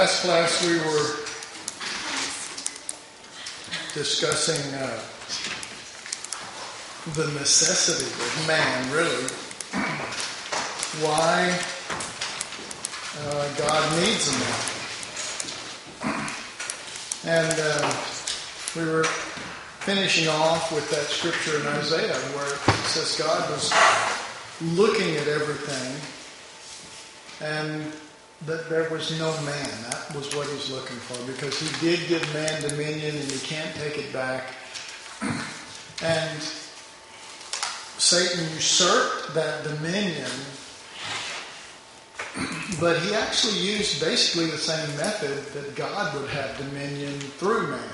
last class we were discussing the necessity of man, really. Why God needs a man. And we were finishing off with that scripture in Isaiah where it says God was looking at everything and that there was no man. That was what he's looking for, because he did give man dominion and he can't take it back. And Satan usurped that dominion, but he actually used basically the same method that God would have dominion through man.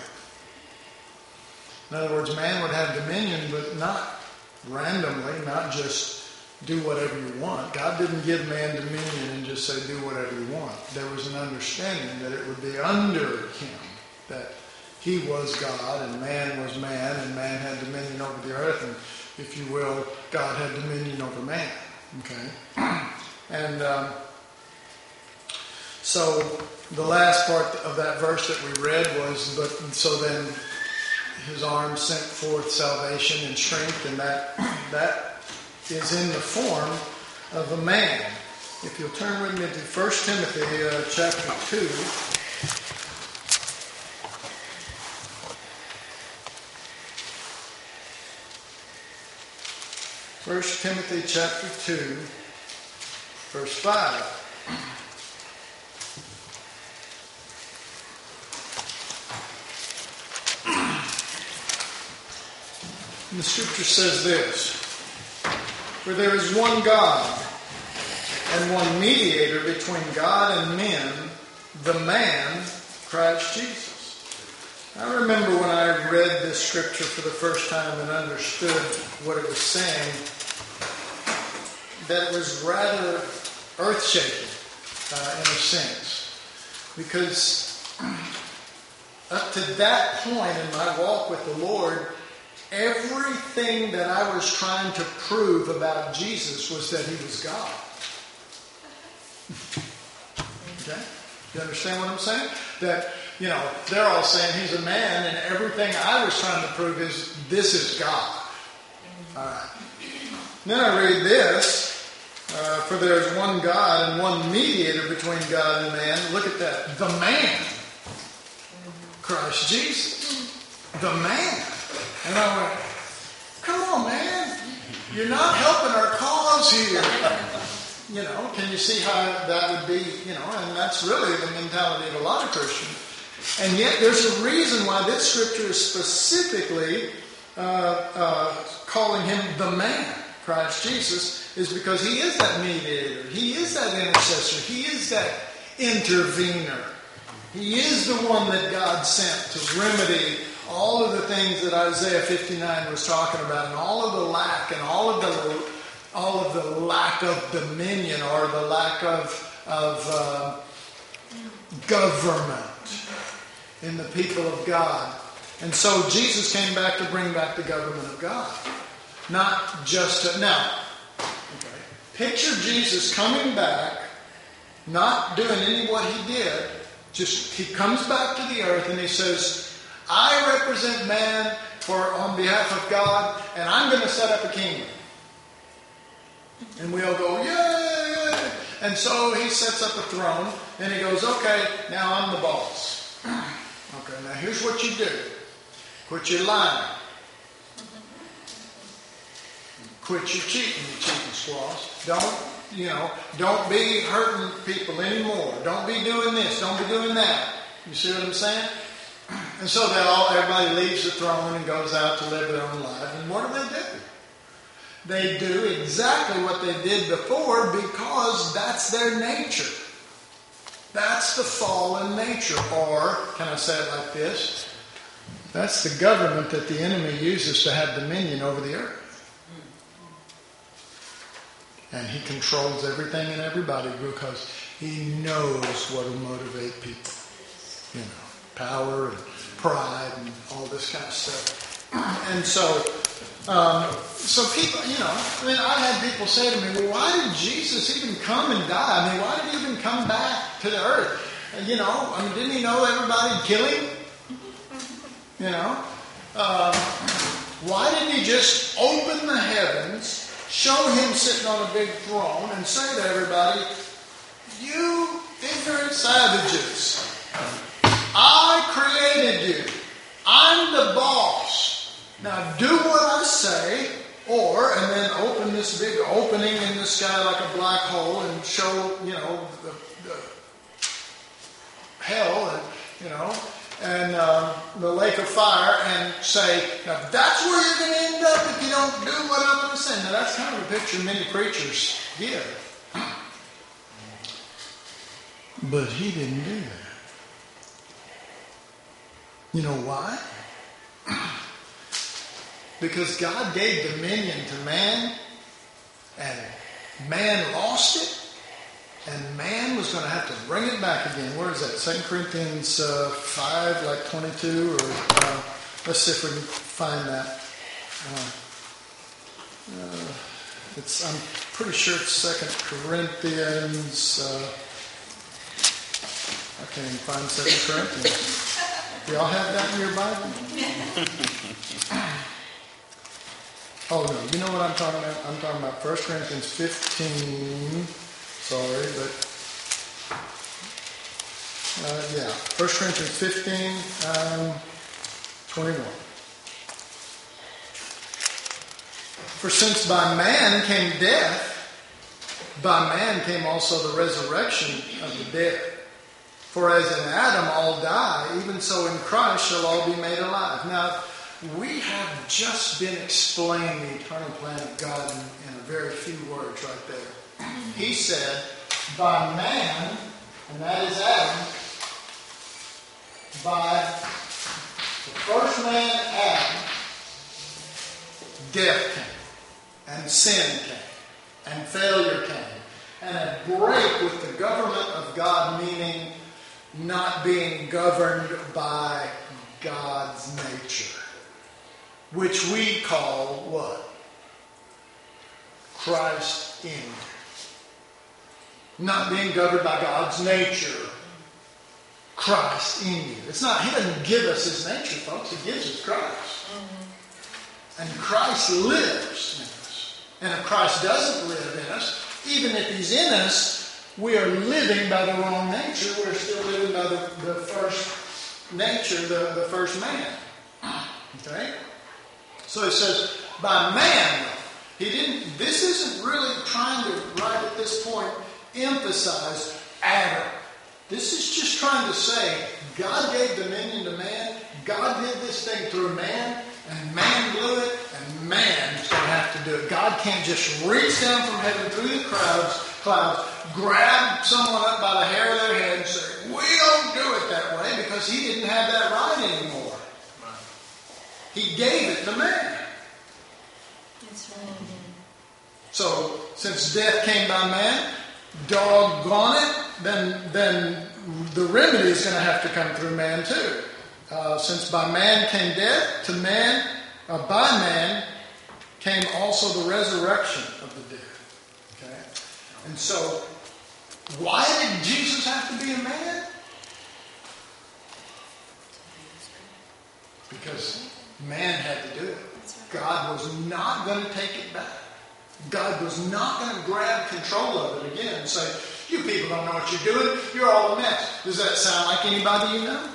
In other words, man would have dominion, but not randomly, not just do whatever you want. God didn't give man dominion and just say do whatever you want. There was an understanding that it would be under him, that he was God and man was man, and man had dominion over the earth, and if you will, God had dominion over man. Okay? And so the last part of that verse that we read was, but so then his arm sent forth salvation and strength, and that is in the form of a man. If you'll turn with me to 1 Timothy chapter 2. 1 Timothy chapter 2, verse 5. And the scripture says this: For there is one God and one mediator between God and men, the man, Christ Jesus. I remember when I read this scripture for the first time and understood what it was saying, that it was rather earth-shaking in a sense. Because up to that point in my walk with the Lord, everything that I was trying to prove about Jesus was that he was God. Okay? You understand what I'm saying? That, they're all saying he's a man, and everything I was trying to prove is this is God. All right. Then I read this. For there is one God and one mediator between God and man. Look at that. The man. Christ Jesus. The man. And I went, come on, man. You're not helping our cause here. Can you see how that would be, and that's really the mentality of a lot of Christians. And yet there's a reason why this scripture is specifically calling him the man, Christ Jesus, is because he is that mediator. He is that intercessor. He is that intervener. He is the one that God sent to remedy all of the things that Isaiah 59 was talking about, and all of the lack, and all of the lack of dominion, or the lack of government in the people of God. And so Jesus came back to bring back the government of God, not just picture Jesus coming back, not doing any what he did. Just he comes back to the earth and he says, I represent man on behalf of God, and I'm going to set up a kingdom. And we all go, yay! And so he sets up a throne, and he goes, okay, now I'm the boss. Okay, now here's what you do. Quit your lying. Quit your cheating, you cheating squaws. Don't be hurting people anymore. Don't be doing this. Don't be doing that. You see what I'm saying? And so everybody leaves the throne and goes out to live their own life. And what do? They do exactly what they did before, because that's their nature. That's the fallen nature. Or, can I say it like this? That's the government that the enemy uses to have dominion over the earth. And he controls everything and everybody because he knows what will motivate people. Power and pride and all this kind of stuff. And so people, I had people say to me, well, why did Jesus even come and die? Why did he even come back to the earth? Didn't he know everybody'd kill him? Why didn't he just open the heavens, show him sitting on a big throne, and say to everybody, you ignorant savages, I created you. I'm the boss. Now do what I say, and then open this big opening in the sky like a black hole and show, the hell and the lake of fire and say, now that's where you're going to end up if you don't do what I'm going to say. Now that's kind of a picture many preachers give. But he didn't do that. You know why? Because God gave dominion to man, and man lost it, and man was going to have to bring it back again. Where is that? 2 Corinthians 5, like 22, or let's see if we can find that. I'm pretty sure it's 2 Corinthians. I can't even find 2 Corinthians. Do y'all have that in your Bible? Oh no, you know what I'm talking about? I'm talking about 1 Corinthians 15. Sorry, but 1 Corinthians 15, 21. For since by man came death, by man came also the resurrection of the dead. For as in Adam all die, even so in Christ shall all be made alive. Now, we have just been explaining the eternal plan of God in a very few words right there. He said, by man, and that is Adam, by the first man, Adam, death came, and sin came, and failure came, and a break with the government of God, meaning not being governed by God's nature, which we call what? Christ in you. Not being governed by God's nature. Christ in you. It's not, He doesn't give us His nature, folks. He gives us Christ. Mm-hmm. And Christ lives in us. And if Christ doesn't live in us, even if He's in us, we are living by the wrong nature. We're still living by the first nature, the first man. Okay? So it says, by man, this isn't really trying to, right at this point, emphasize Adam. This is just trying to say, God gave dominion to man, God did this thing through man, and man blew it, and man's going to have to do it. God can't just reach down from heaven through the clouds, grab someone up by the hair of their head and say, we don't do it that way, because He didn't have that right anymore. He gave it to man. That's right. So, since death came by man, doggone it, then the remedy is going to have to come through man too. Since by man came death, by man came also the resurrection of the dead. Okay? And so, why did Jesus have to be a man? Because man had to do it. God was not going to take it back. God was not going to grab control of it again and say, you people don't know what you're doing. You're all a mess. Does that sound like anybody you know?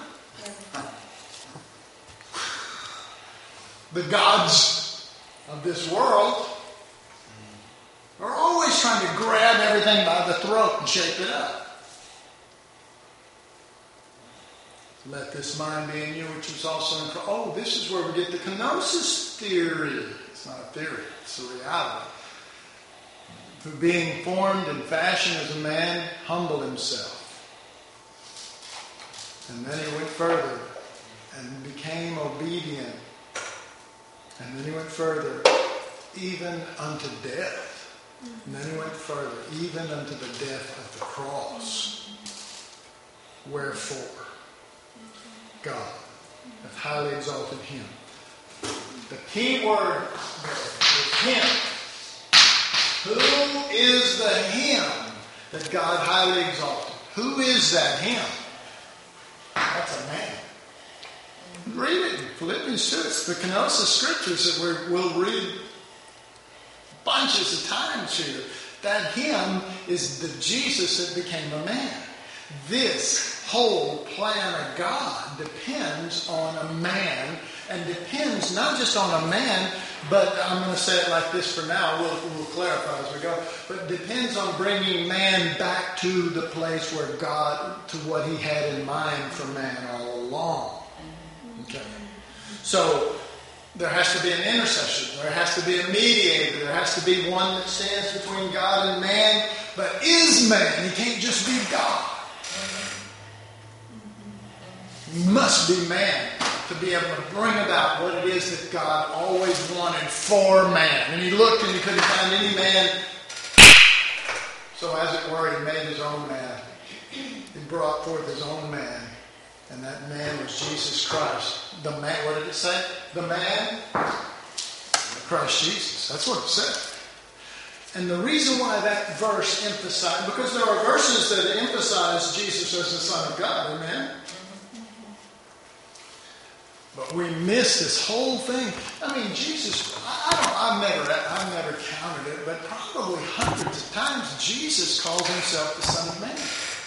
The gods of this world are always trying to grab everything by the throat and shape it up. Let this mind be in you, which is also in Christ. Oh, this is where we get the kenosis theory. It's not a theory, it's a reality. Who being formed and fashioned as a man, humbled himself. And then he went further and became obedient. And then he went further, even unto death. And then he went further, even unto the death of the cross. Wherefore, God hath highly exalted him. The key word is him. Who is the him that God highly exalted? Who is that him? That's a man. Read it in Philippians 2. It's the kenosis scriptures that we'll read bunches of times here. That him is the Jesus that became a man. This whole plan of God depends on a man, and depends not just on a man, but I'm going to say it like this for now. We'll clarify as we go. But depends on bringing man back to the place where God, to what he had in mind for man all along. Okay. So there has to be an intercession. There has to be a mediator. There has to be one that stands between God and man, but is man. He can't just be God. He must be man to be able to bring about what it is that God always wanted for man. And he looked and he couldn't find any man. So as it were, he made his own man. He brought forth his own man. And that man was Jesus Christ. The man, what did it say? The man, Christ Jesus. That's what it said. And the reason why that verse emphasized, because there are verses that emphasize Jesus as the Son of God. Amen? But we miss this whole thing. I mean, Jesus, I've never counted it, but probably hundreds of times Jesus calls himself the Son of Man.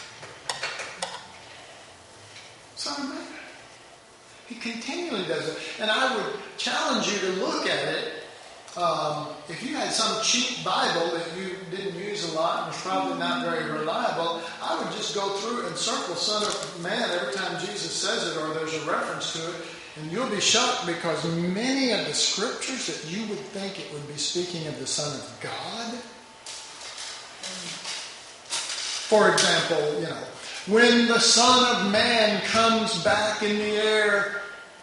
Son of Man. He continually does it. And I would challenge you to look at it. If you had some cheap Bible that you didn't use a lot and was probably not very reliable, I would just go through and circle Son of Man every time Jesus says it or there's a reference to it. And you'll be shocked because many of the scriptures that you would think it would be speaking of the Son of God. For example, when the Son of Man comes back in the air,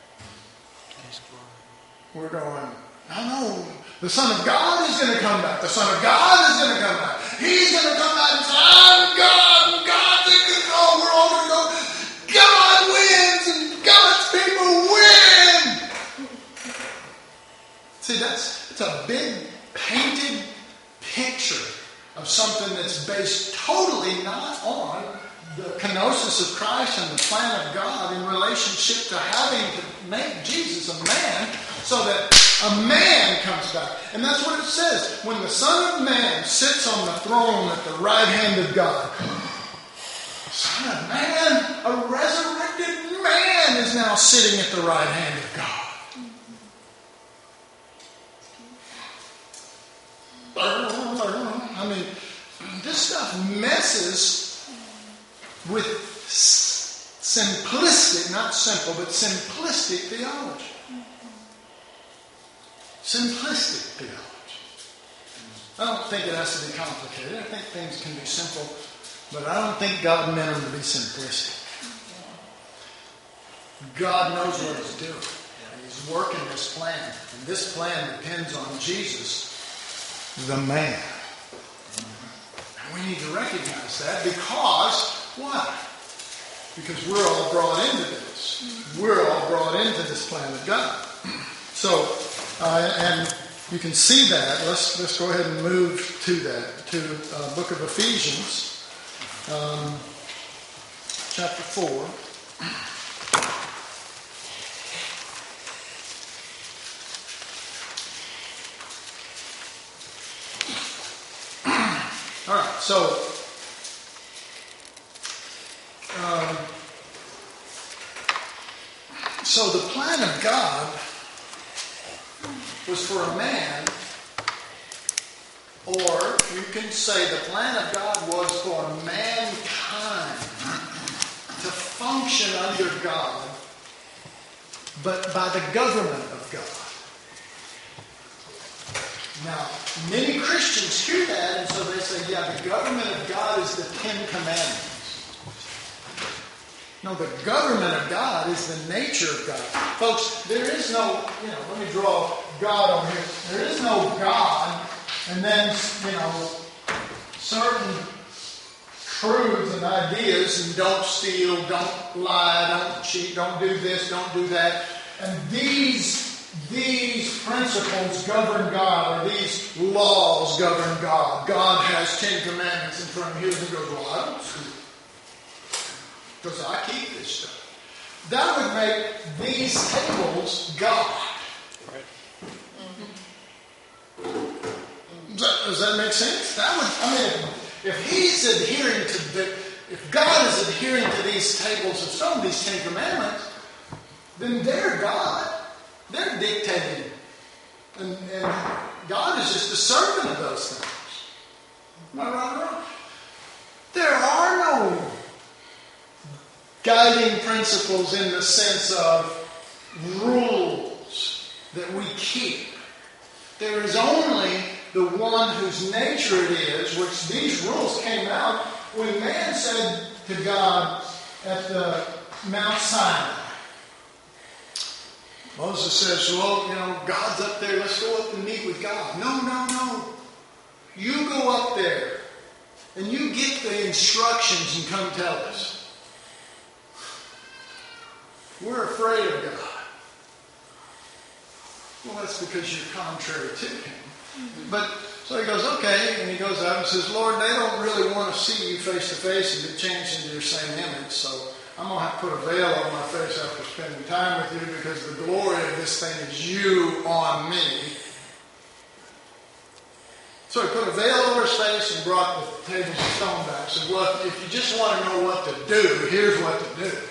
we're going, no, the Son of God is going to come back. The Son of God is going to come back. He's going to come back and say, I'm God, and God's in control. We're all going to go, God wins, and God's people win. See, it's a big painted picture of something that's based totally not on the kenosis of Christ and the plan of God in relationship to having to make Jesus a man so that a man comes back. And that's what it says. When the Son of Man sits on the throne at the right hand of God, Son of Man, a resurrected man is now sitting at the right hand of God. I mean, this stuff messes with simplistic, not simple, but simplistic theology. Simplistic theology. I don't think it has to be complicated. I think things can be simple, but I don't think God meant them to be simplistic. God knows what He's doing. He's working this plan, and this plan depends on Jesus, the man. And we need to recognize that because why? Because we're all brought into this. We're all brought into this plan of God. So, and you can see that. Let's go ahead and move to that, to book of Ephesians, chapter 4. All right, so the plan of God was for a man, or you can say the plan of God was for mankind to function under God, but by the government of God. Now, many Christians hear that, and so they say, yeah, the government of God is the Ten Commandments. No, the government of God is the nature of God. Folks, there is no, let me draw God on here. There is no God, and then, certain truths and ideas, and don't steal, don't lie, don't cheat, don't do this, don't do that. And these principles govern God, or these laws govern God. God has 10 commandments in front of him. He goes, well, I don't steal, because I keep this stuff. that would make these tables God. Does that make sense? That would, if he's adhering if God is adhering to these tables of stone, these Ten Commandments, then they're God. They're dictating. And God is just a servant of those things. Am I right or wrong? There are no guiding principles in the sense of rules that we keep. There is only the one whose nature it is, which these rules came out when man said to God at the Mount Sinai. Moses says, well, God's up there. Let's go up and meet with God. No. You go up there and you get the instructions and come tell us. We're afraid of God. Well, that's because you're contrary to him. But so he goes, okay, and he goes out and says, Lord, they don't really want to see you face to face and get changed into your same image, so I'm going to have to put a veil on my face after spending time with you because the glory of this thing is you on me. So he put a veil over his face and brought the tables of stone back. Said, well, if you just want to know what to do, here's what to do.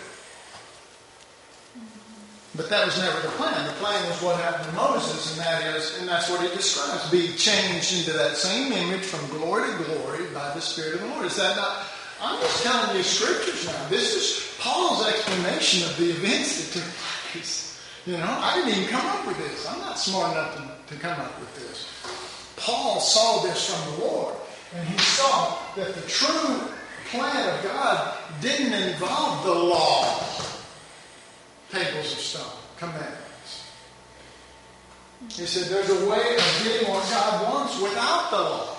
But that was never the plan. The plan was what happened to Moses, and that's what he describes. Be changed into that same image from glory to glory by the Spirit of the Lord. Is that not? I'm just telling you scriptures now. This is Paul's explanation of the events that took place. I didn't even come up with this. I'm not smart enough to come up with this. Paul saw this from the Lord, and he saw that the true plan of God didn't involve the law. Tables of stone, commandments. He said there's a way of getting what God wants without the law.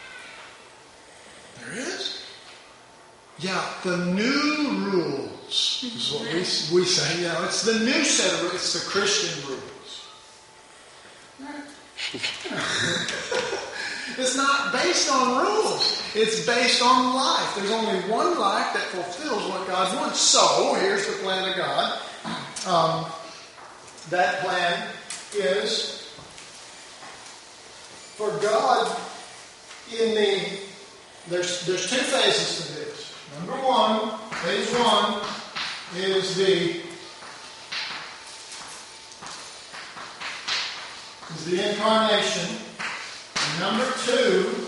There is? Yeah, the new rules is what we say. It's the new set of rules. It's the Christian rules. It's not based on rules. It's based on life. There's only one life that fulfills what God wants. So, here's the plan of God. That plan is for God there's two phases to this. Number one, phase one is the incarnation. And number two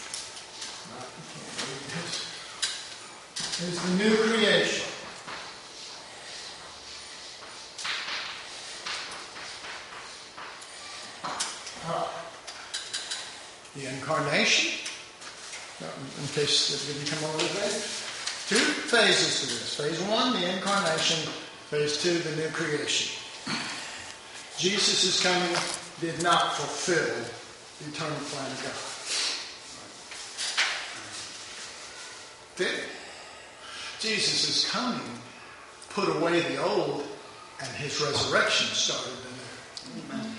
is the new creation. The incarnation, in case it didn't come over today, two phases to this. Phase one, the incarnation. Phase two, the new creation. Jesus' coming did not fulfill the eternal plan of God. Did it? Jesus' coming put away the old, and his resurrection started the new. Amen.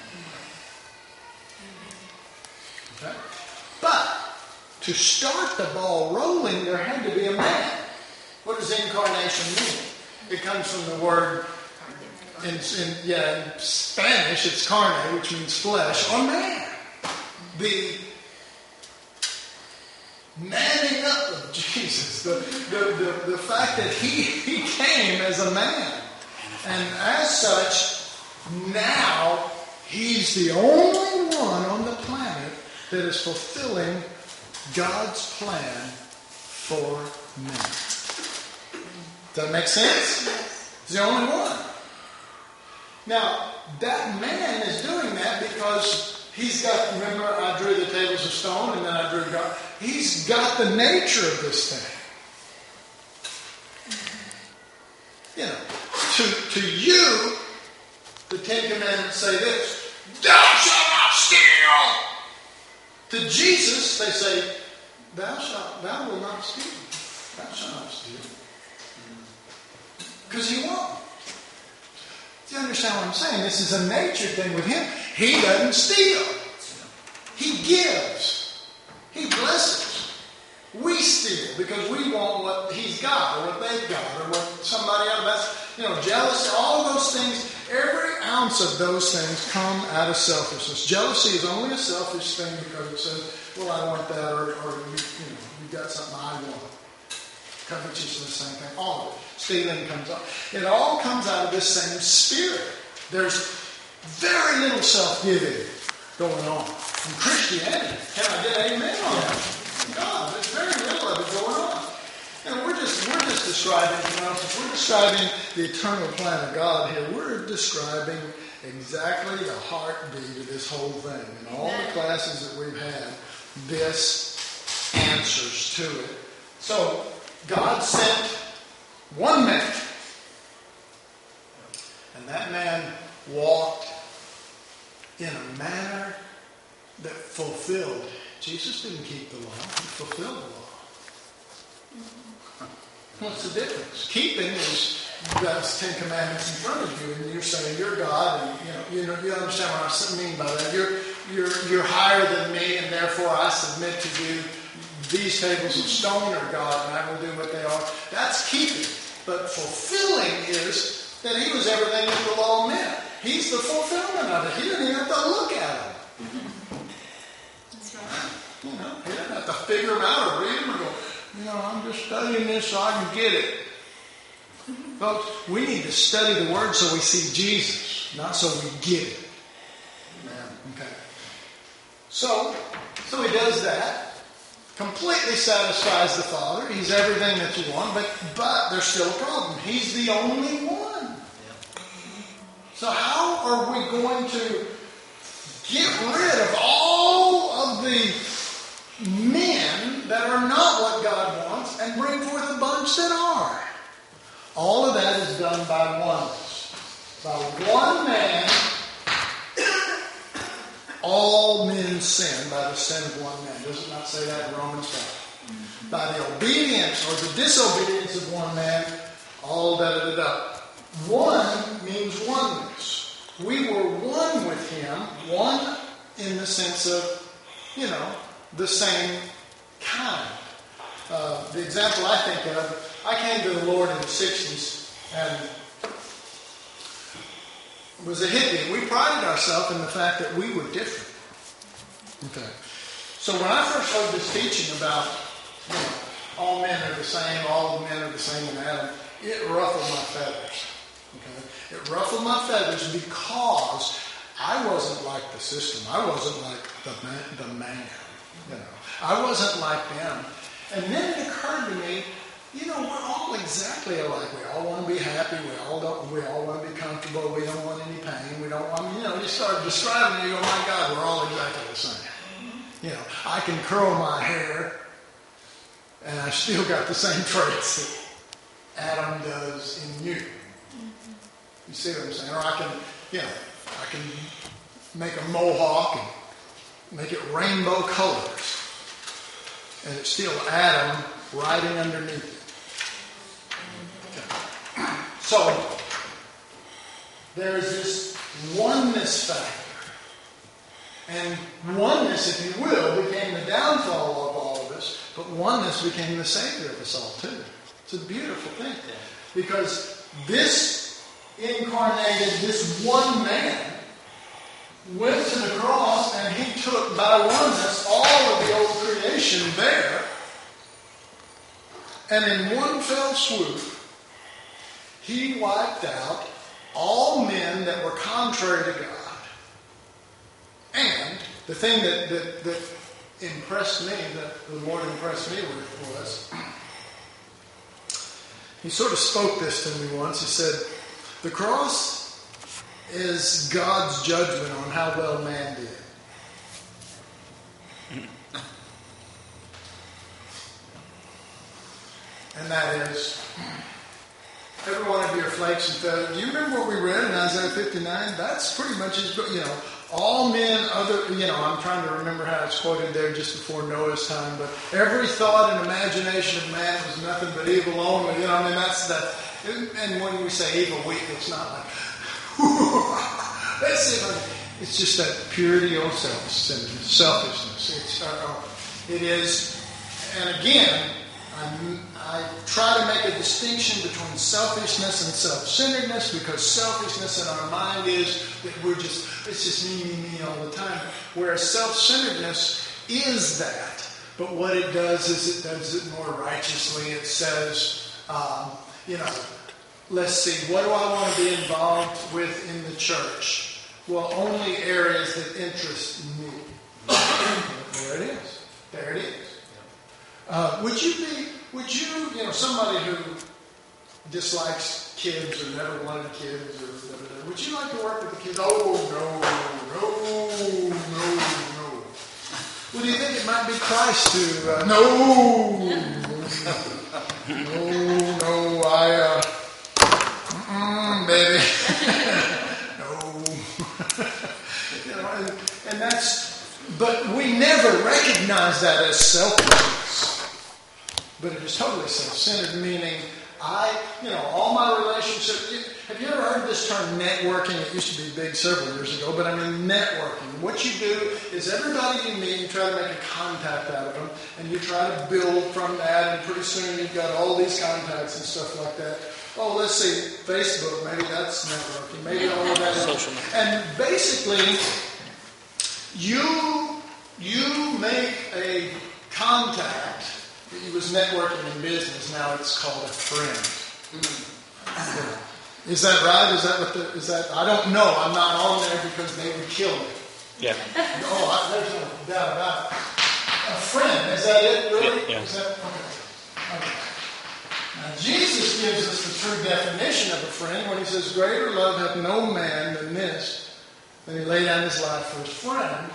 Okay? But to start the ball rolling, there had to be a man. What does incarnation mean? It comes from the word in Spanish, it's carne, which means flesh, or man. The manning up of Jesus, the fact that he came as a man, and as such, now he's the only one on the planet that is fulfilling God's plan for men. Does that make sense? He's the only one. Now, that man is doing that because he's got, remember I drew the tables of stone and then I drew God. He's got the nature of this thing. To you, the Ten Commandments say this: thou shalt not steal. To Jesus, they say, thou will not steal. Thou shalt not steal. Because he won't. Do you understand what I'm saying? This is a nature thing with him. He doesn't steal. He gives. He blesses. We steal because we want what he's got or what they've got or what somebody else. That's, jealousy, all of those things, every ounce of those things come out of selfishness. Jealousy is only a selfish thing because it says, well, I want that, or you've got something I want. Covetousness, same thing. All of it. Stealing comes up. It all comes out of this same spirit. There's very little self-giving going on in Christianity. Can I get amen on that? God, there's very little of it going on. And we're just describing, since we're describing the eternal plan of God here, we're describing exactly the heartbeat of this whole thing. In all the classes that we've had, this answers to it. So, God sent one man. And that man walked in a manner that fulfilled. Jesus didn't keep the law. He fulfilled the law. What's the difference? Keeping is God's 10 Commandments in front of you, and you're saying you're God, and you understand what I mean by that. You're higher than me, and therefore I submit to you. These tables of stone are God, and I will do what they are. That's keeping. But fulfilling is that he was everything that the law meant. He's the fulfillment of it. He didn't even have to look at it. That's right. He didn't have to figure them out or read them or go, I'm just studying this so I can get it. Folks, we need to study the Word so we see Jesus, not so we get it. Okay. So he does that. Completely satisfies the Father. He's everything that you want, but there's still a problem. He's the only one. So how are we going to get rid of all of the men that are not what God wants and bring forth a bunch that are? All of that is done by oneness. By one man, all men sin by the sin of one man. Does it not say that in Romans 5? By the obedience or the disobedience of one man, all da-da-da-da. One means oneness. We were one with him, one in the sense of, the same kind. The example I think of, I came to the Lord in the 60s and was a hippie. We prided ourselves in the fact that we were different. Okay. So when I first heard this teaching about, all men are the same, all the men are the same in Adam, it ruffled my feathers. Okay. It ruffled my feathers because I wasn't like the system. I wasn't like the man. I wasn't like them. And then it occurred to me, we're all exactly alike. We all want to be happy. We all want to be comfortable. We don't want any pain. We don't want, you start describing it, you go, my God, we're all exactly the same. I can curl my hair, and I still got the same traits that Adam does in you. You see what I'm saying? Or I can make a mohawk and make it rainbow colors. And it's still Adam riding underneath it. Okay. So, there's this oneness factor. And oneness, if you will, became the downfall of all of us, but oneness became the Savior of us all too. It's a beautiful thing. Because this incarnated, this one man, went to the cross and he took by oneness all of the old creation there, and in one fell swoop he wiped out all men that were contrary to God. And the thing that impressed me, that the Lord impressed me with, was he sort of spoke this to me once. He said, the cross is God's judgment on how well man did. And that is, every one of your flakes and feathers. Do you remember what we read in Isaiah 59? That's pretty much his, all men other, I'm trying to remember how it's quoted there just before Noah's time, but every thought and imagination of man was nothing but evil only. That's that. And when we say evil, it's not like, it's just that purity or selfishness. It is And again, I try to make a distinction between selfishness and self-centeredness, because selfishness in our mind is that it's just me all the time. Whereas self-centeredness is that. But what it does is it does it more righteously. It says, let's see, what do I want to be involved with in the church? Well, only areas that interest me. There it is. There it is. Would you, somebody who dislikes kids or never wanted kids or whatever, would you like to work with the kids? Oh, no. Well, do you think it might be Christ who, baby. No. And that's, but we never recognize that as selfishness. But it is totally self-centered, meaning all my relationships. Have you ever heard this term networking? It used to be big several years ago, but I mean networking. What you do is everybody you meet, you try to make a contact out of them, and you try to build from that, and pretty soon you've got all these contacts and stuff like that. Oh, let's see, Facebook, maybe that's networking, maybe all of that. Social networking. And basically, you make a contact. It was networking in business. Now it's called a friend. Is that right? Is that? I don't know. I'm not on there because they would kill me. Yeah. There's no doubt about it. A friend. Is that it? Really? Yeah. Is that okay? Now, Jesus gives us the true definition of a friend when he says, "Greater love hath no man than this, than he lay down his life for his friend."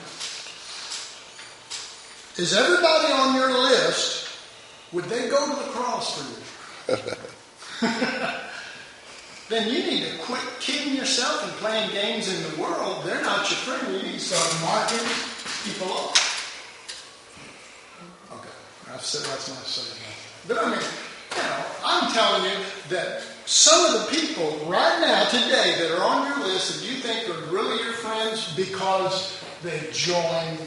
Is everybody on your list? Would they go to the cross for you? Then you need to quit kidding yourself and playing games in the world. They're not your friend. You need to start marking people off. Okay, that's my saying. But I mean, I'm telling you that some of the people right now, today, that are on your list that you think are really your friends because they joined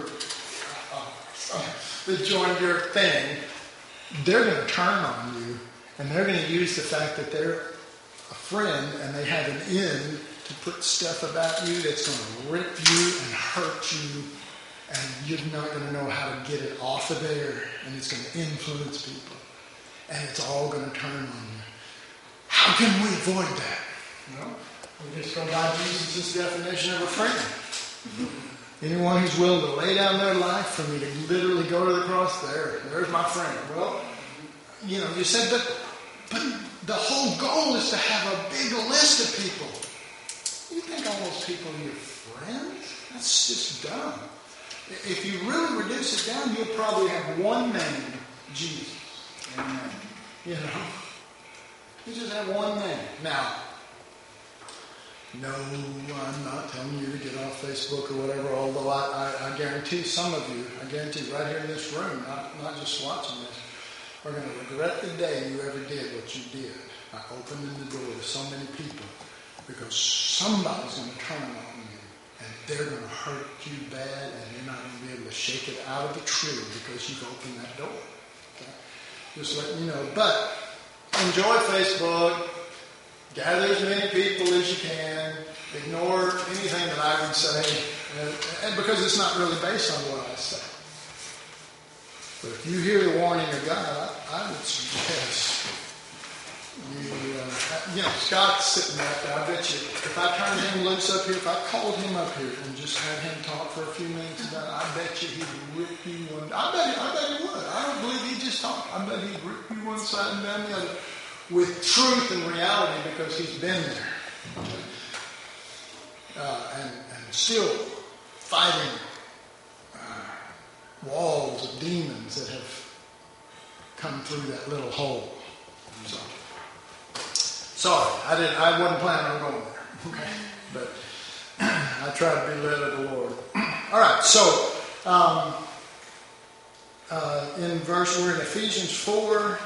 your thing, they're going to turn on you, and they're going to use the fact that they're a friend and they have an end to put stuff about you that's going to rip you and hurt you, and you're not going to know how to get it off of there, and it's going to influence people, and it's all going to turn on you. How can we avoid that? We just go by Jesus' definition of a friend. Anyone who's willing to lay down their life for me to literally go to the cross, there's my friend. Well, you said, but the whole goal is to have a big list of people. You think all those people are your friends? That's just dumb. If you really reduce it down, you'll probably have one name, Jesus. Amen. You just have one name. Now, no, I'm not telling you to get off Facebook or whatever, although I guarantee some of you, right here in this room, not just watching this, are going to regret the day you ever did what you did by opening the door to so many people, because somebody's going to turn on you, and they're going to hurt you bad, and you're not going to be able to shake it out of the tree because you've opened that door. Okay? Just letting you know. But enjoy Facebook. Gather as many people as you can. Ignore anything that I would say, and because it's not really based on what I say. But if you hear the warning of God, I would suggest Scott's sitting back there. I bet you, if I turned him loose up here, if I called him up here and just had him talk for a few minutes about it, I bet you he'd rip you one. I bet he would. I don't believe he'd just talk. I bet he'd rip you one side and down the other, with truth and reality, because he's been there. And still fighting walls of demons that have come through that little hole. So, sorry, I wasn't planning on going there. Okay, but I tried to be led of the Lord. All right, so we're in Ephesians 4.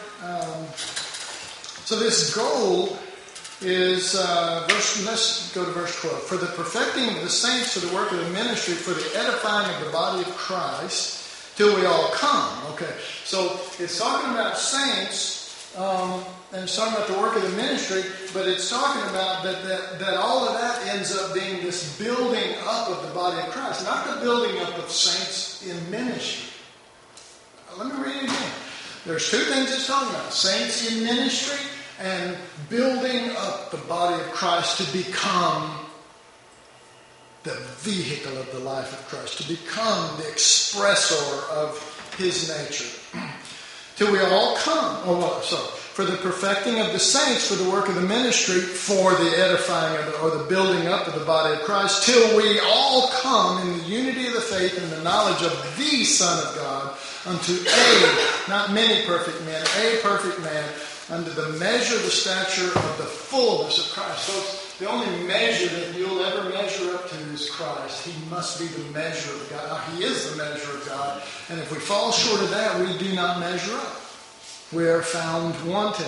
So this goal is, let's go to verse 12. For the perfecting of the saints, for the work of the ministry, for the edifying of the body of Christ, till we all come. Okay, so it's talking about saints, and it's talking about the work of the ministry, but it's talking about that all of that ends up being this building up of the body of Christ, not the building up of saints in ministry. Let me read it again. There's two things it's talking about: saints in ministry and building up the body of Christ to become the vehicle of the life of Christ, to become the expressor of His nature. Till we all come, for the perfecting of the saints, for the work of the ministry, for the edifying of the building up of the body of Christ, till we all come in the unity of the faith and the knowledge of the Son of God, unto not many perfect men, a perfect man, unto the measure of the stature of the fullness of Christ. So the only measure that you'll ever measure up to is Christ. He must be the measure of God. He is the measure of God. And if we fall short of that, we do not measure up. We are found wanting.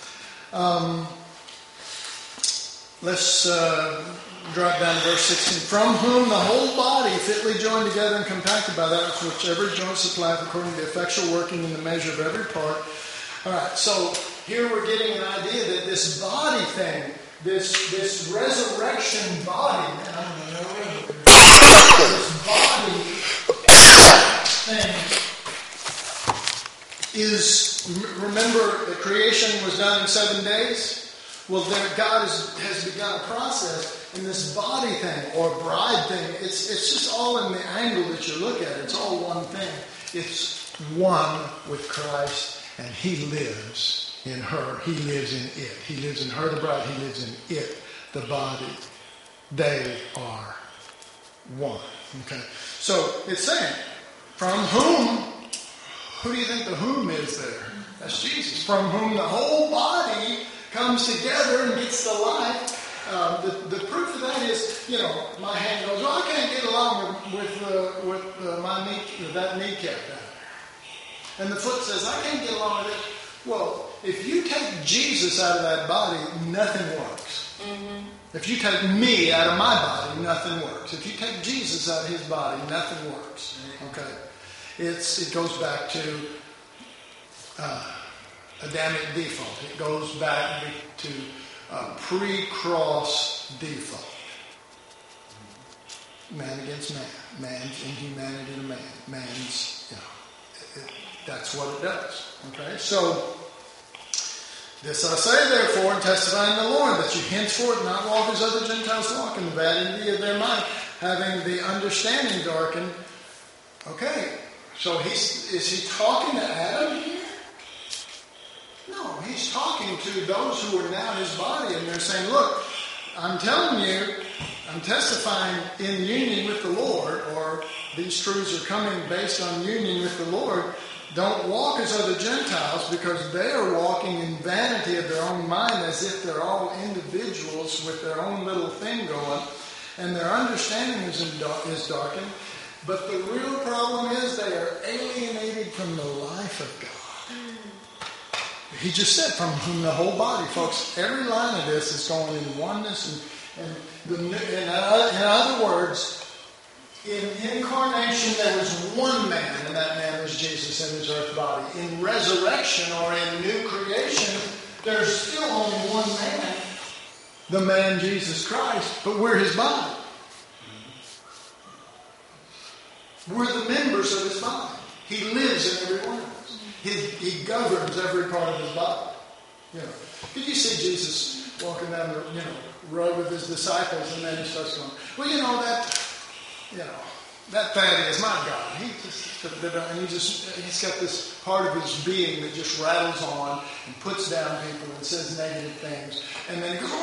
Let's drop down to verse 16. From whom the whole body, fitly joined together and compacted by that which every joint supplieth, according to the effectual working in the measure of every part. All right, so here we're getting an idea that this body thing, this resurrection body, this body thing is, remember the creation was done in 7 days? Well, God has begun a process, and this body thing, or bride thing, it's just all in the angle that you look at it. It's all one thing. It's one with Christ, and He lives in her. He lives in it. He lives in her, the bride. He lives in it, the body. They are one. Okay. So it's saying, from whom? Who do you think the whom is there? That's Jesus. From whom the whole body comes together and gets the life. The proof of that is, my hand goes, I can't get along with that kneecap down there. And the foot says, I can't get along with it. Well, if you take Jesus out of that body, nothing works. Mm-hmm. If you take me out of my body, nothing works. If you take Jesus out of His body, nothing works. Okay? It goes back to Adamic default. It goes back to pre-cross default. Man against man. Man's inhumanity to man. Man's, that's what it does. Okay? So, this I say therefore, and testify in the Lord, that you henceforth not walk as other Gentiles walk, in the vanity of their mind, having the understanding darkened. Okay. So is he talking to Adam here? No, he's talking to those who are now his body, and they're saying, look, I'm telling you, I'm testifying in union with the Lord, or these truths are coming based on union with the Lord. Don't walk as other Gentiles, because they are walking in vanity of their own mind, as if they're all individuals with their own little thing going, and their understanding is darkened. But the real problem is they are alienated from the life of God. He just said, from whom the whole body, folks. Every line of this is going in oneness. In other words, in incarnation there was one man, and that man was Jesus in His earth body. In resurrection, or in new creation, there's still only one man, the man Jesus Christ, but we're His body. We're the members of His body. He lives in every one of us. He governs every part of His body. Did you see Jesus walking down the road with His disciples, and then He starts going, well, that Thaddeus, my God, he's got this part of his being that just rattles on and puts down people and says negative things, and then he goes,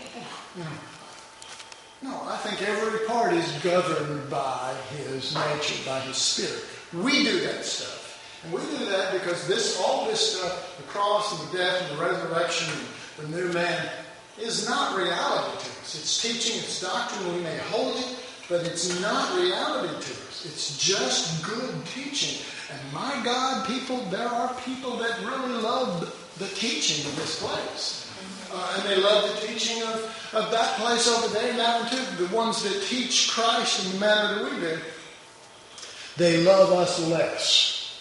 No, I think every part is governed by His nature, by His Spirit. We do that stuff. And we do that because all this stuff, the cross and the death and the resurrection and the new man, is not reality to us. It's teaching, it's doctrine. We may hold it, but it's not reality to us. It's just good teaching. And my God, there are people that really love the teaching of this place. And they love the teaching of that place over there, that one too. The ones that teach Christ in the manner that we do. they love us less.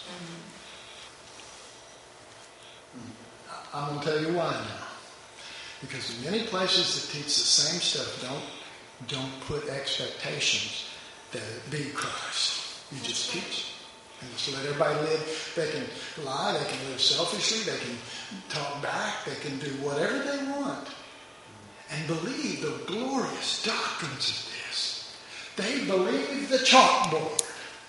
I'm going to tell you why now. Because in many places that teach the same stuff, don't put expectations that it be Christ. You just teach. And just let everybody live. They can lie, they can live selfishly, they can talk back, they can do whatever they want. And believe the glorious doctrines of this. They believe the chalkboard.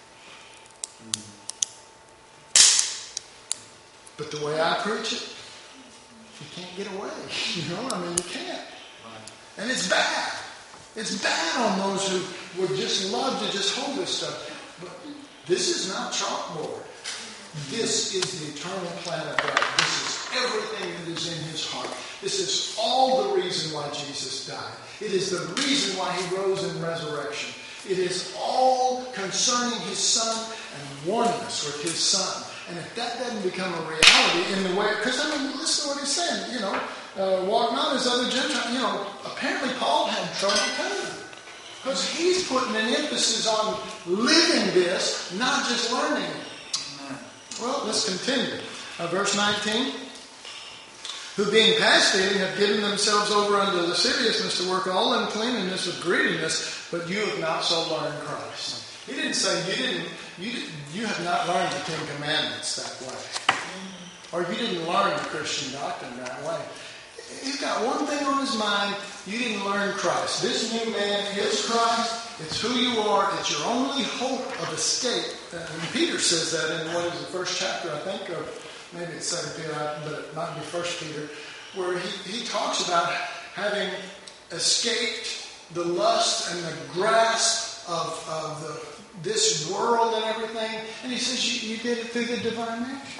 But the way I preach it, you can't get away. You can't. And it's bad. It's bad on those who would just love to just hold this stuff. But this is not chalkboard. This is the eternal plan of God. This is everything that is in His heart. This is all the reason why Jesus died. It is the reason why He rose in resurrection. It is all concerning His Son and oneness with His Son. And if that doesn't become a reality in the way, because listen to what he's saying, walk not as other Gentiles. Apparently Paul had trouble too. Because he's putting an emphasis on living this, not just learning it. Well, let's continue. Verse 19. Who being past feeling have given themselves over unto the seriousness to work all uncleanness with greediness, but you have not so learned Christ. He didn't say you have not learned the Ten Commandments that way. Or you didn't learn the Christian doctrine that way. He's got one thing on his mind. You didn't learn Christ. This new man is Christ. It's who you are. It's your only hope of escape. And Peter says that in what is the first chapter, I think, of maybe it's 2 Peter, but it might be 1 Peter, where he talks about having escaped the lust and the grasp of this world and everything. And he says you did it through the divine nature.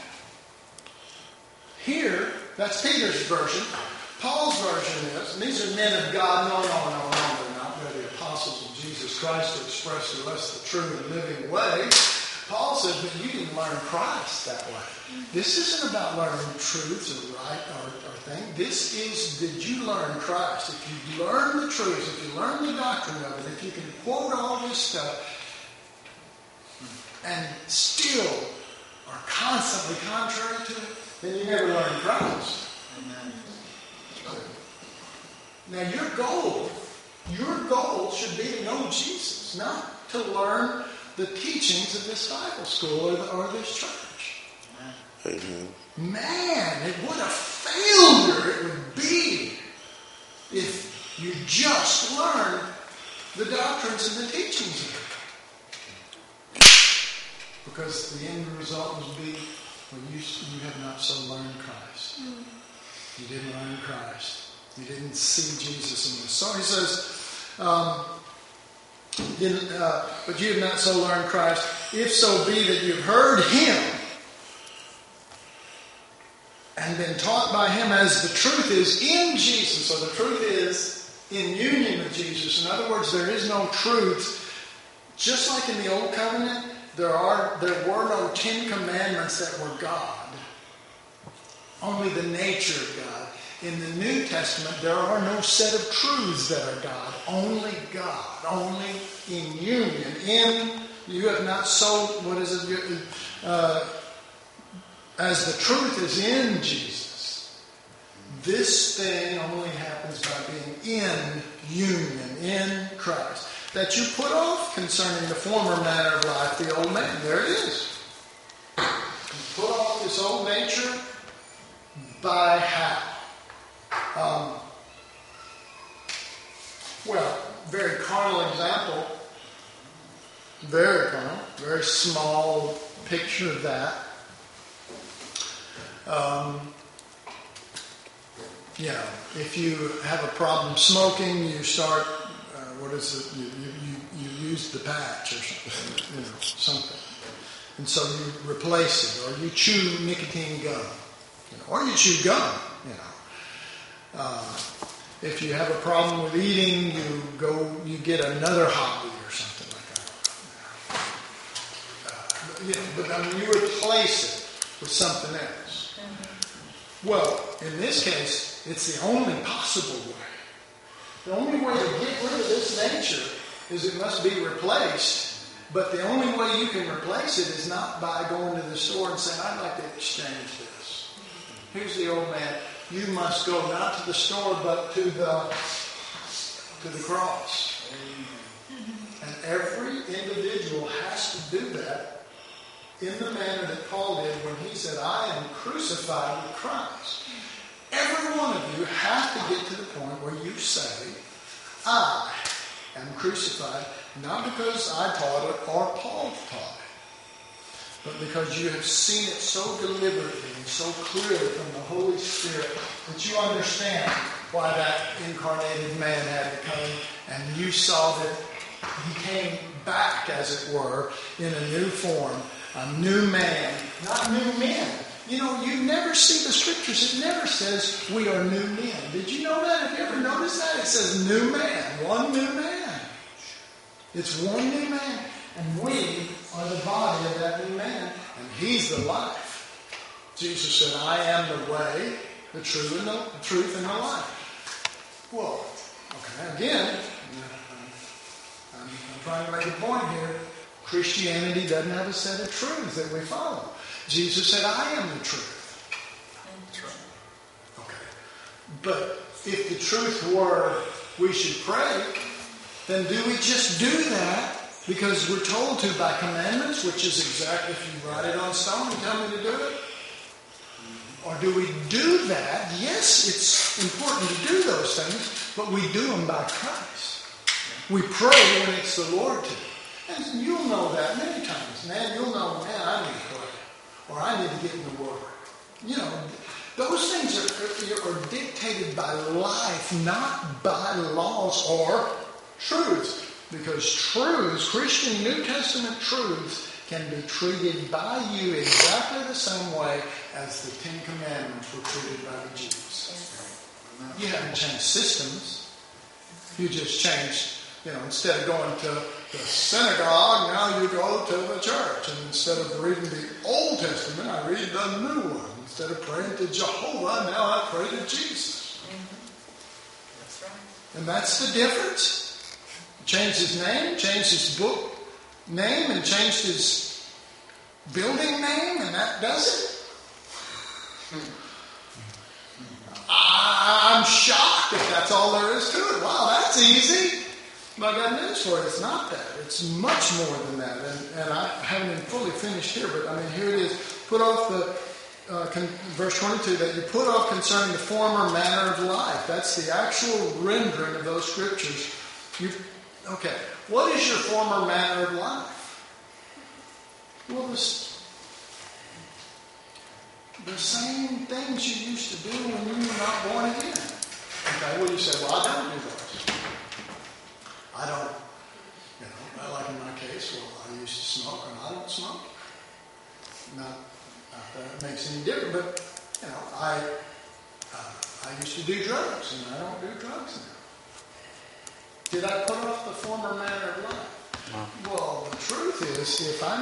Here, that's Peter's version. Paul's version is, and these are men of God. No, they're not. They're the apostles of Jesus Christ who express to us the true and living way. Paul says, but you didn't learn Christ that way. This isn't about learning truths or right or thing. This is, did you learn Christ? If you learn the truths, if you learn the doctrine of it, if you can quote all this stuff and still are constantly contrary to it, then you never learn Christ. Amen. Now your goal should be to know Jesus, not to learn the teachings of this Bible school or this church. Amen. Man, what a failure it would be if you just learned the doctrines and the teachings of it. Because the end result would be, well, you have not so learned Christ. You didn't learn Christ. You didn't see Jesus in this. So he says, but you have not so learned Christ, if so be that you've heard Him and been taught by Him as the truth is in Jesus. So the truth is in union with Jesus. In other words, there is no truth. Just like in the Old Covenant, there were no 10 commandments that were God. Only the nature of God. In the New Testament, there are no set of truths that are God. Only God. Only in union. You have not so, as the truth is in Jesus. This thing only happens by being in union, in Christ. That you put off concerning the former manner of life, the old man. There it is. You put off this old nature by how? Very carnal example. Very carnal. Very small picture of that. If you have a problem smoking, you start, you use the patch or something. And so you replace it, or you chew nicotine gum, or you chew gum, If you have a problem with eating, you get another hobby or something like that. You replace it with something else. Well, in this case, it's the only possible way. The only way to get rid of this nature is it must be replaced But the only way you can replace it is not by going to the store and saying, I'd like to exchange this. Here's the old man. You must go not to the store, but to the cross. And every individual has to do that in the manner that Paul did when he said, I am crucified with Christ. Every one of you has to get to the point where you say, I am crucified, not because I taught it or Paul taught it, but because you have seen it so deliberately and so clearly from the Holy Spirit that you understand why that incarnated man had to come, and you saw that he came back, as it were, in a new form, a new man, not new men. You know, you never see the scriptures. It never says we are new men. Did you know that? Have you ever noticed that? It says new man, one new man. It's one new man. And we are the body of that new man. And he's the life. Jesus said, I am the way, the truth, and the life. Well, okay, again, I'm trying to make a point here. Christianity doesn't have a set of truths that we follow. Jesus said, I am the truth. Okay. But if the truth were we should pray, then do we just do that because we're told to by commandments, which is exactly if you write it on stone and tell me to do it? Or do we do that? Yes, it's important to do those things, but we do them by Christ. We pray when it's the Lord to. And you'll know that many times. Man, you'll know, man, I need to pray. Or I need to get in the Word. You know, those things are dictated by life, not by laws or truths. Because truths, Christian New Testament truths, can be treated by you exactly the same way as the Ten Commandments were treated by the Jews. You haven't changed systems. You just changed, instead of going to the synagogue, now you go to the church. And instead of reading the Old Testament, I read the new one. Instead of praying to Jehovah, now I pray to Jesus. That's right. And that's the difference. He changed his name, changed his book name, and changed his building name, and that does it. I'm shocked if that's all there is to it. Wow, that's easy. But I got news for it. It's not that. It's much more than that. And I haven't even fully finished here, but here it is. Put off verse 22, that you put off concerning the former manner of life. That's the actual rendering of those scriptures. Okay. What is your former manner of life? Well, the same things you used to do when you were not born again. Okay, well, you say, well, I don't do those. I don't, like in my case, I used to smoke and I don't smoke. Not that it makes any difference, but, I used to do drugs and I don't do drugs now. Did I put off the former manner of life? No. Well, the truth is,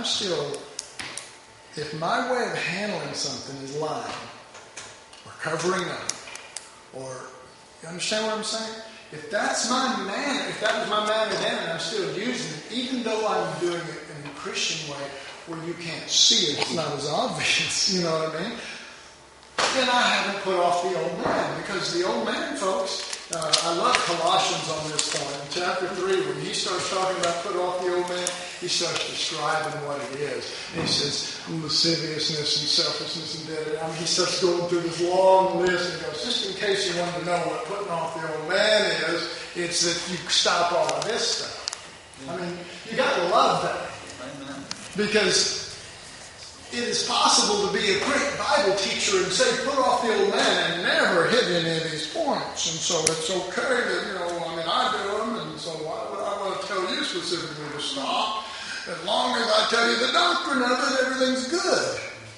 if my way of handling something is lying, or covering up, or, you understand what I'm saying? If that's my manner, if that was my manner then and I'm still using it, even though I'm doing it in a Christian way where you can't see it, it's not as obvious, you know what I mean? Then I haven't put off the old man, because the old man, folks, I love Colossians on this point. In chapter 3, when he starts talking about put off the old man, he starts describing what it is. And he says lasciviousness and selfishness and debt. He starts going through this long list and goes, just in case you wanted to know what putting off the old man is, it's that you stop all of this stuff. You got to love that. Because it is possible to be a great Bible teacher and say, put off the old man, and never hit any of these points. And so it's okay that, I do them, and so why would I want to tell you specifically to stop? As long as I tell you the doctrine of it, everything's good.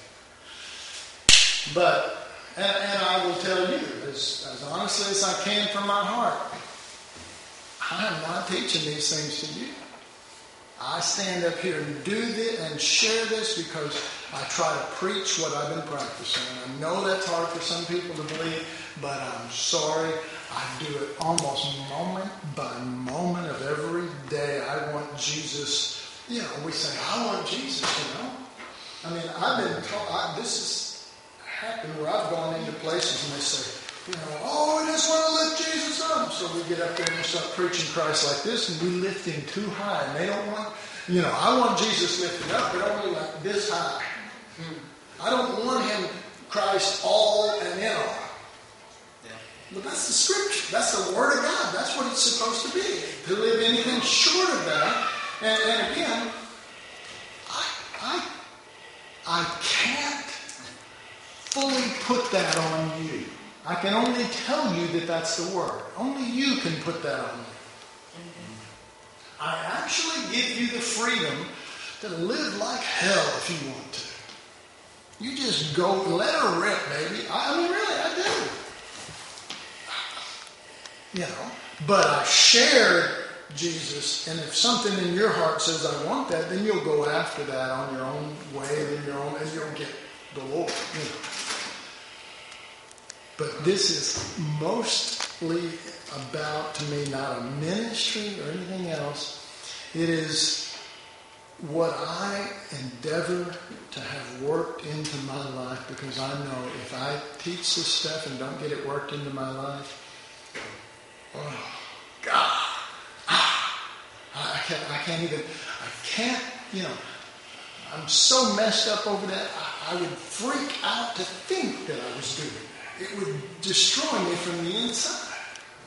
But, and I will tell you, as honestly as I can from my heart, I am not teaching these things to you. I stand up here and do this and share this because I try to preach what I've been practicing. I know that's hard for some people to believe, but I'm sorry. I do it almost moment by moment of every day. I want Jesus we say, I want Jesus, I mean, I've been taught, this has happened where I've gone into places and they say, oh, we just want to lift Jesus up. So we get up there and we start preaching Christ like this, and we lift him too high. And they don't want, I want Jesus lifted up, but only like this high. I don't want him, Christ, all and in all. But that's the scripture. That's the word of God. That's what it's supposed to be. To live anything short of that. And again, I can't fully put that on you. I can only tell you that that's the word. Only you can put that on me. I actually give you the freedom to live like hell if you want to. You just go, let her rip, baby. I mean, really, I do. But I shared Jesus, and if something in your heart says I want that, then you'll go after that on your own way, and you'll get the Lord. But this is mostly about, to me, not a ministry or anything else. It is what I endeavor to have worked into my life, because I know if I teach this stuff and don't get it worked into my life, oh, God, I can't, I'm so messed up over that, I would freak out to think that I was doing that. It would destroy me from the inside.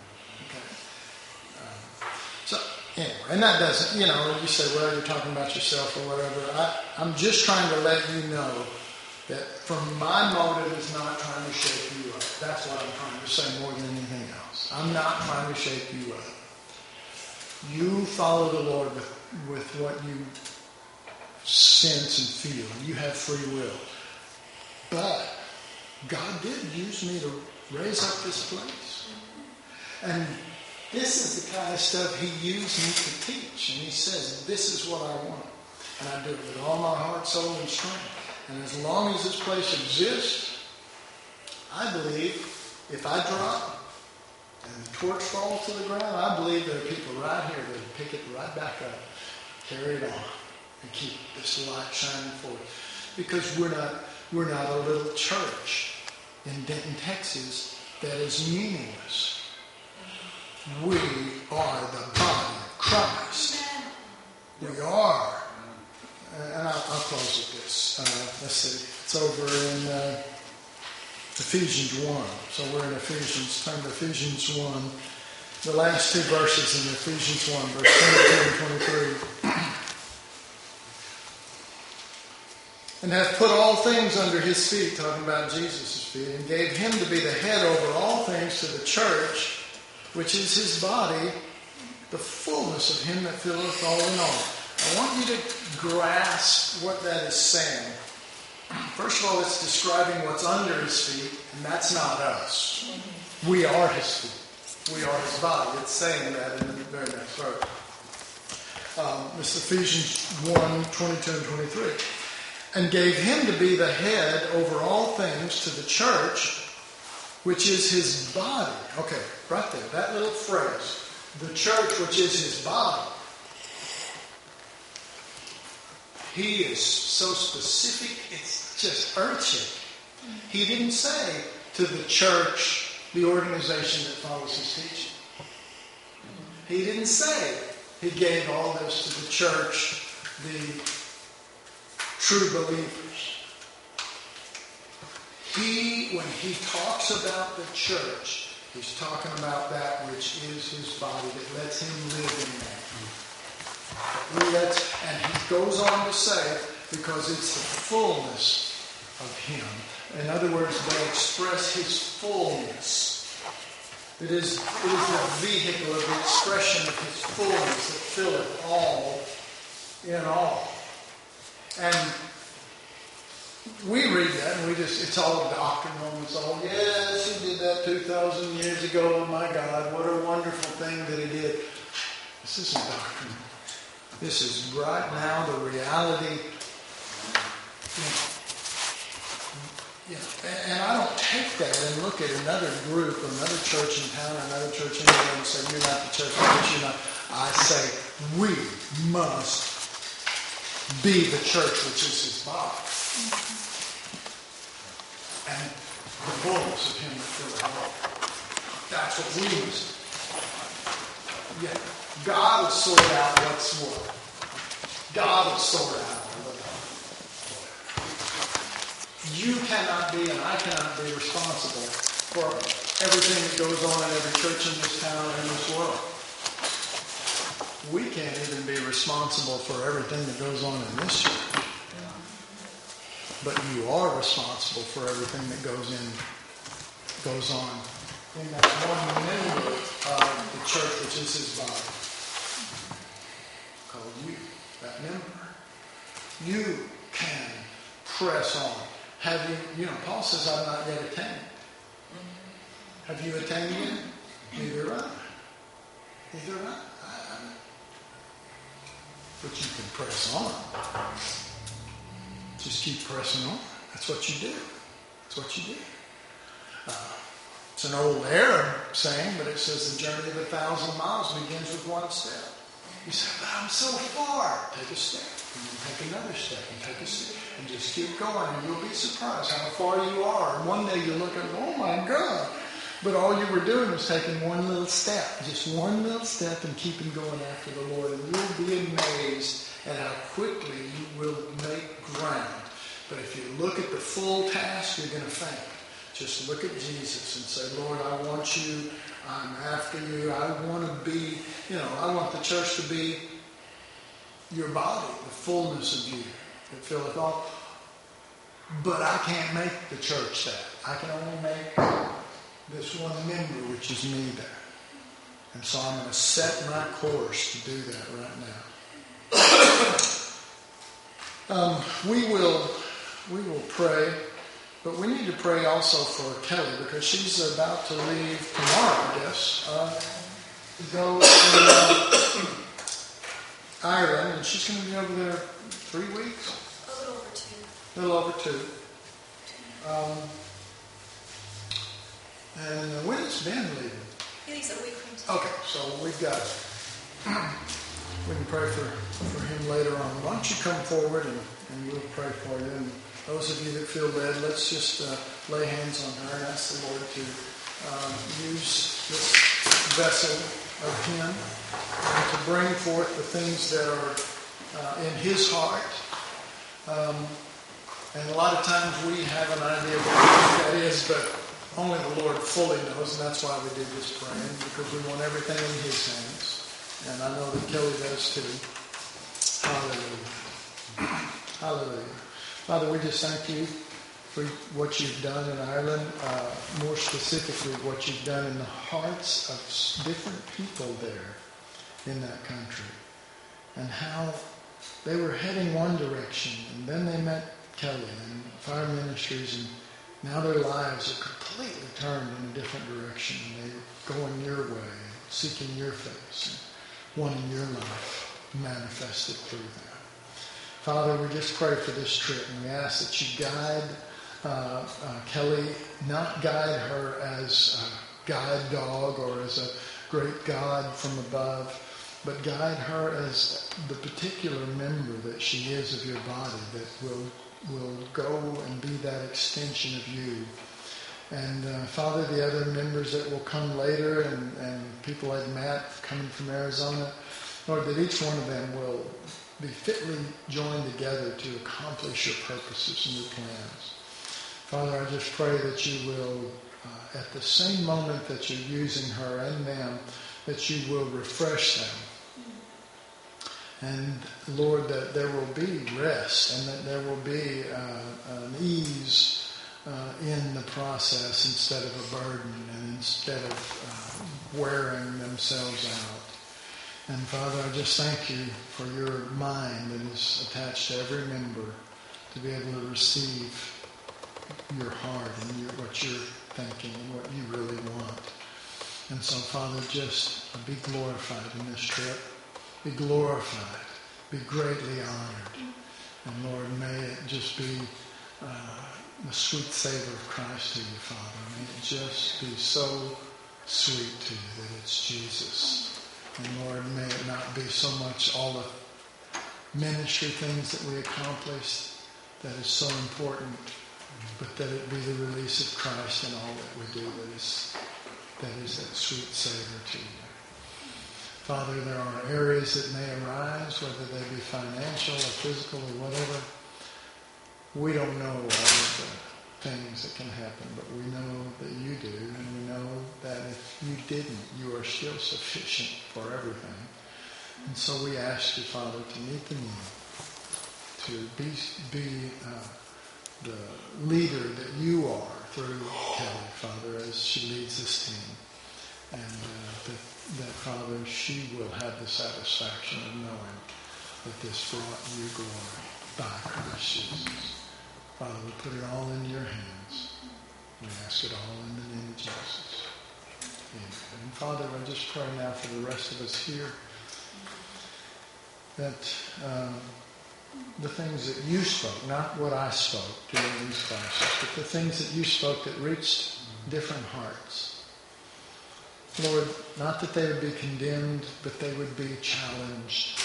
Okay. So, anyway, and that doesn't, you say, well, you're talking about yourself or whatever. I'm just trying to let you know that from my motive is not trying to shake you up. That's what I'm trying to say more than anything else. I'm not trying to shake you up. You follow the Lord with what you sense and feel. You have free will. But God did use me to raise up this place. And this is the kind of stuff he used me to teach. And he says, this is what I want. And I do it with all my heart, soul, and strength. And as long as this place exists, I believe if I drop and the torch falls to the ground, I believe there are people right here that will pick it right back up, carry it on, and keep this light shining forth. Because we're not a little church in Denton, Texas that is meaningless. We are the body of Christ. We are. And I'll close with this. Let's see. It's over in Ephesians 1. So we're in Ephesians. Turn to Ephesians 1. The last two verses in Ephesians 1, verse 22 and 23. And hath put all things under his feet, talking about Jesus' feet, and gave him to be the head over all things to the church, which is his body, the fullness of him that filleth all in all. I want you to grasp what that is saying. First of all, it's describing what's under his feet, and that's not us. We are his feet. We are his body. It's saying that in the very next verse. This is Ephesians 1, 22 and 23. And gave him to be the head over all things to the church, which is his body. Okay, right there, that little phrase. The church, which is his body. He is so specific, it's just earth-shaking. He didn't say to the church, the organization that follows his teaching. He didn't say he gave all this to the church, the true believers. When he talks about the church, he's talking about that which is his body, that lets him live in that. And he goes on to say, because it's the fullness of him. In other words, they express his fullness. It is the vehicle of the expression of his fullness that filleth all in all. And we read that and it's all doctrinal. It's all, yes, he did that 2,000 years ago. Oh my God, what a wonderful thing that he did. This isn't doctrinal. This is right now the reality. And I don't take that and look at another group or another church in town or another church anywhere and say, you're not the church, but you're not. I say, we must be the church which is his body. And the fullness of him that filleth all. That's what we must do. Yeah. God will sort out what's what. God will sort out what. You cannot be and I cannot be responsible for everything that goes on in every church in this town and in this world. We can't even be responsible for everything that goes on in this church. But you are responsible for everything that goes on in that one member of the church which is his body. Called you, that member. You can press on. Have you, Paul says, I've not yet attained. Have you attained yet? Neither I. Neither I. But you can press on. Just keep pressing on. That's what you do. That's what you do. It's an old Arab saying, but it says the journey of 1,000 miles begins with one step. You say, but I'm so far. Take a step. And then take another step. And take a step. And just keep going. And you'll be surprised how far you are. And one day you'll look up, oh my God. But all you were doing was taking one little step. Just one little step and keeping going after the Lord. And you'll be amazed at how quickly you will make ground. But if you look at the full task, you're going to faint. Just look at Jesus and say, Lord, I want you. I'm after you. I want to be, I want the church to be your body, the fullness of you that filleth all. But I can't make the church that. I can only make this one member, which is me there. And so I'm going to set my course to do that right now. We will pray, but we need to pray also for Kelly because she's about to leave tomorrow, I guess, to go to Ireland, and she's going to be over there 3 weeks. A little over 2. And when is Ben leaving? He leaves a week from today. Okay, so we can pray for him later on. Why don't you come forward and we'll pray for you. And those of you that feel led, let's just lay hands on her and ask the Lord to use this vessel of him and to bring forth the things that are in his heart. And a lot of times we have an idea of what that is, but only the Lord fully knows, and that's why we did this praying, because we want everything in his hands. And I know that Kelly does too. Hallelujah. Hallelujah. Father, we just thank you for what you've done in Ireland, more specifically what you've done in the hearts of different people there in that country, and how they were heading one direction, and then they met Kelly and Fire Ministries, and now their lives are completely turned in a different direction. They're going your way, seeking your face, and wanting your life manifested through them. Father, we just pray for this trip, and we ask that you guide Kelly, not guide her as a guide dog or as a great God from above, but guide her as the particular member that she is of your body that will go and be that extension of you. And Father, the other members that will come later and people like Matt coming from Arizona, Lord, that each one of them will be fitly joined together to accomplish your purposes and your plans. Father, I just pray that you will, at the same moment that you're using her and them, that you will refresh them. And Lord, that there will be rest and that there will be an ease in the process instead of a burden and instead of wearing themselves out. And Father, I just thank you for your mind that is attached to every member to be able to receive your heart and what you're thinking and what you really want. And so, Father, just be glorified in this trip. Be glorified. Be greatly honored. And Lord, may it just be the sweet savor of Christ to you, Father. May it just be so sweet to you that it's Jesus. And Lord, may it not be so much all the ministry things that we accomplish that is so important, but that it be the release of Christ in all that we do that is that sweet savor to you. Father, there are areas that may arise, whether they be financial or physical or whatever. We don't know all of the things that can happen, but we know that you do, and we know that if you didn't, you are still sufficient for everything. And so we ask you, Father, to meet the need, to be the leader that you are through Kelly, Father, as she leads this team. And that, Father, she will have the satisfaction of knowing that this brought you glory by Christ Jesus. Father, we put it all in your hands. We ask it all in the name of Jesus. Amen. And Father, I just pray now for the rest of us here that the things that you spoke, not what I spoke during these classes, but the things that you spoke that reached different hearts. Lord, not that they would be condemned, but they would be challenged.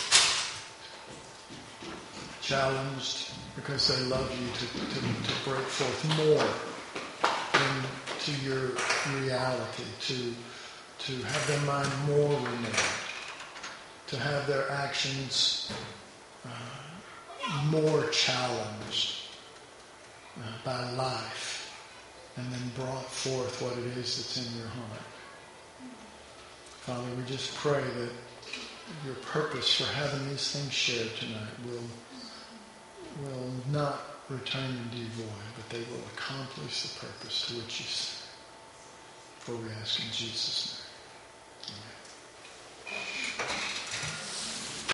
Challenged because they love you to break forth more into your reality, to have their mind more renewed, to have their actions more challenged by life, and then brought forth what it is that's in your heart. Father, we just pray that your purpose for having these things shared tonight will not return to you void, but they will accomplish the purpose to which you sent. For we ask in Jesus' name.